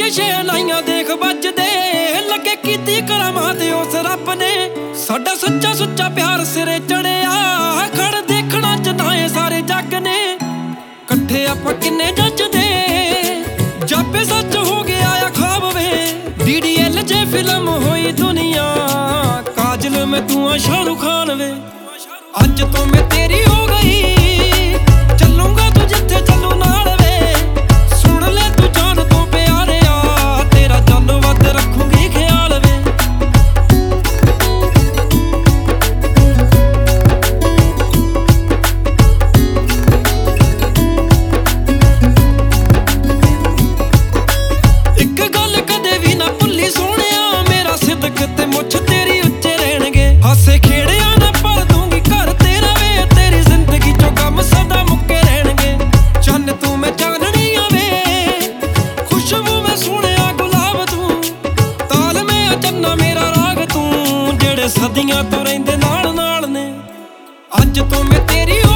ਸ਼ਹਿਨਾਈਆਂ ਦੇਖ ਵੱਜਦੇ ਲੱਗੇ ਕੀਤੀ ਕਰਾਮਾਤ ਉਸ ਰੱਬ ਨੇ। ਸਾਡਾ ਸੱਚਾ ਸੁੱਚਾ ਪਿਆਰ ਸਿਰੇ ਚੜਿਆ ਖੜ ਦੇਖਣਾ ਚਾਹੇ ਸਾਰੇ ਜੱਗ ਨੇ। ਇਕੱਠੇ ਆਪਾਂ ਕਿੰਨੇ ਜੱਜਦੇ ਜਾਪੇ ਸੱਚ ਹੋ ਗਿਆ ਆ ਖਾਬ ਵੇ। DDL 'ਚ ਫਿਲਮ ਹੋਈ ਦੁਨੀਆ ਕਾਜਲ ਮੈਂ ਤੂੰ ਆ ਸ਼ਾਹਰੁਖ ਖਾਨ ਵੇ। ਅੱਜ ਤੋਂ ਮੈਂ ਤੇਰੀ ਹੋ ਗਈ ਚੱਲੂੰਗਾ ਤੂੰ ਜਿੱਥੇ ਚੱਲੂ ਨਾਲ ਵੇ। ਸੁਣ ਲੈ ਤੂੰ ਜਾਨ ਤੋਂ ਪਿਆਰਿਆ ਤੇਰਾ ਜਾਨੋਂ ਵੱਧ ਰੱਖੂੰਗੀ ਖਿਆਲ ਵੇ। ਇੱਕ ਗੱਲ ਕਦੇ ਵੀ ਨਾ ਭੁੱਲੀ ਸੋਹਣਿਆ ਮੇਰਾ ਸਿਦਕ ਤੇ ਮੁੱਛ ਤੇਰੀ ਉੱਚੇ ਰਹਿਣਗੇ। ਹਾਸੇ ਖੇੜਿਆਂ ਨਾ ਭਰ ਦੂੰਗੀ ਘਰ ਤੇਰਾ ਵੇ। ਤੇਰੀ ਜ਼ਿੰਦਗੀ ਚੋਂ ਗਮ ਸਦਾ ਮੁੱਕੇ ਰਹਿਣਗੇ। ਚੰਨ ਤੂੰ ਮੈਂ ਚਾਨਣੀ ਆ ਵੇ ਖੁਸ਼ਬੂ ਮੈਂ ਸੋਹਣਿਆ ਗੁਲਾਬ ਤੂੰ। ਤਾਲ ਮੈਂ ਆ ਚੰਨਾ ਮੇਰਾ ਰਾਗ ਤੂੰ ਜਿਹੜੇ ਸਦੀਆਂ ਤੋਂ ਰਹਿੰਦੇ ਨਾਲ ਨਾਲ ਨੇ। ਅੱਜ ਤੋਂ ਮੈਂ ਤੇਰੀ